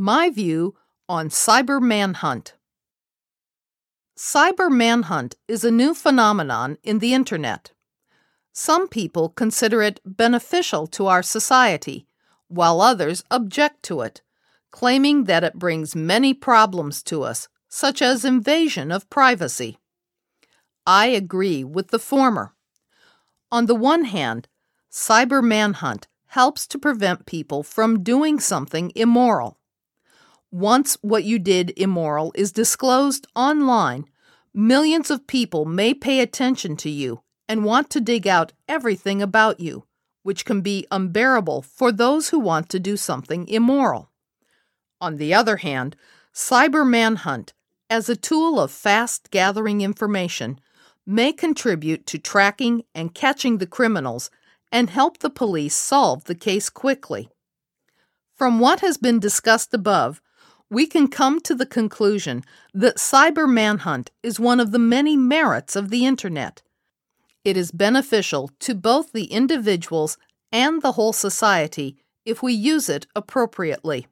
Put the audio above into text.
My view on cyber manhunt. Cyber manhunt is a new phenomenon in the Internet. Some people consider it beneficial to our society, while others object to it, claiming that it brings many problems to us, such as invasion of privacy. I agree with the former. On the one hand, cyber manhunt helps to prevent people from doing something immoral. Once what you did immoral is disclosed online, millions of people may pay attention to you and want to dig out everything about you, which can be unbearable for those who want to do something immoral. On the other hand, cyber manhunt, as a tool of fast gathering information, may contribute to tracking and catching the criminals and help the police solve the case quickly. From what has been discussed above, we can come to the conclusion that cyber manhunt is one of the many merits of the Internet. It is beneficial to both the individuals and the whole society if we use it appropriately.